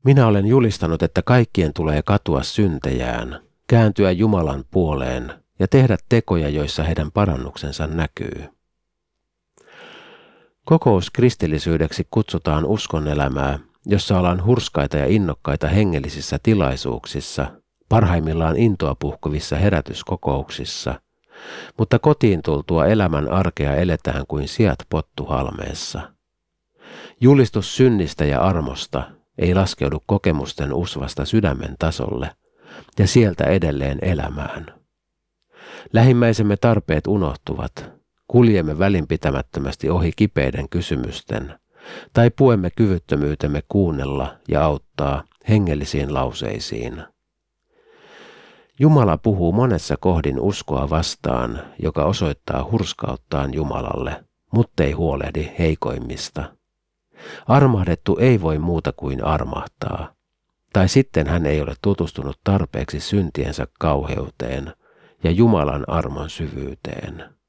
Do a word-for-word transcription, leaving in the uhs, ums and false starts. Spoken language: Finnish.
Minä olen julistanut, että kaikkien tulee katua syntejään, kääntyä Jumalan puoleen ja tehdä tekoja, joissa heidän parannuksensa näkyy. Kokous kristillisyydeksi kutsutaan uskonelämää, jossa ollaan hurskaita ja innokkaita hengellisissä tilaisuuksissa, parhaimmillaan intoa puhkuvissa herätyskokouksissa, mutta kotiin tultua elämän arkea eletään kuin siat pottuhalmeessa. Julistus synnistä ja armosta ei laskeudu kokemusten usvasta sydämen tasolle ja sieltä edelleen elämään. Lähimmäisemme tarpeet unohtuvat, kuljemme välinpitämättömästi ohi kipeiden kysymysten tai puemme kyvyttömyytemme kuunnella ja auttaa hengellisiin lauseisiin. Jumala puhuu monessa kohdin uskoa vastaan, joka osoittaa hurskauttaan Jumalalle, muttei huolehdi heikoimmista. Armahdettu ei voi muuta kuin armahtaa, tai sitten hän ei ole tutustunut tarpeeksi syntiensä kauheuteen ja Jumalan armon syvyyteen.